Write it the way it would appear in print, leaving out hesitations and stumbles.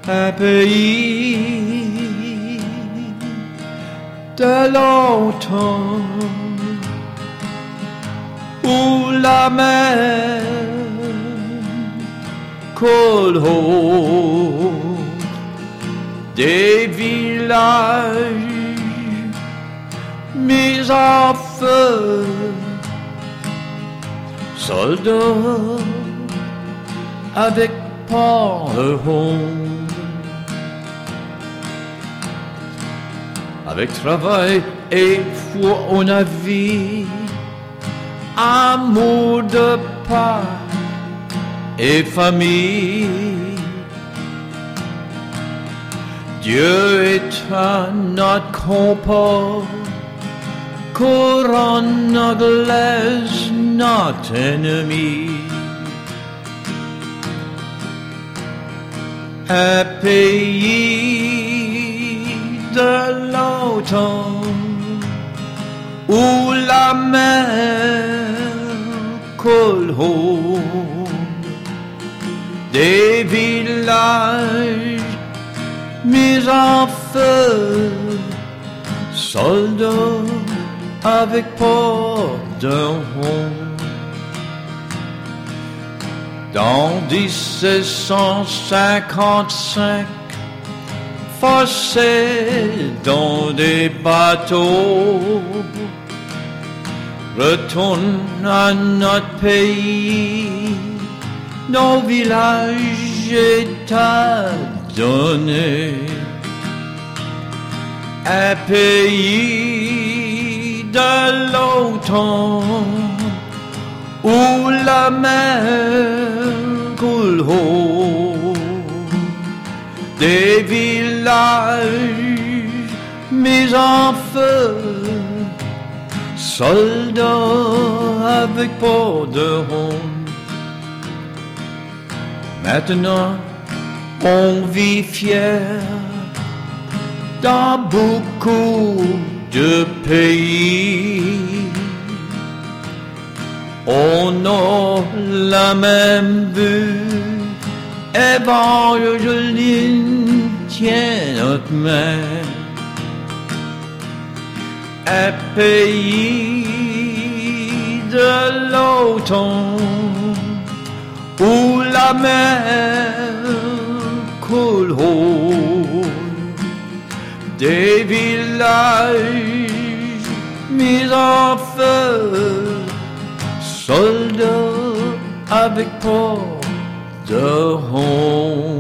un pays de l'automne où la mer coule haut, des villages mis à feu, soldats avec pas de honte, avec travail et foi au navire, amour de part et famille. Dieu est notre compas, couronne anglaise notre ennemi. Un pays de l'automne où la mer coule haut, des villages mis en feu, soldats avec pas de honte. Dans 1755, forcés dans des bateaux, retourne à notre pays, nos villages états donnés. Un pays de l'automne où la mer coule haut, des villages mis en feu, soldats avec pas de honte. Maintenant, on vit fier dans beaucoup de pays. On a la même vue, Évangeline tient notre main. Un pays de l'automne où la mer coule haut, des villages mis en feu, soldats avec pas de honte.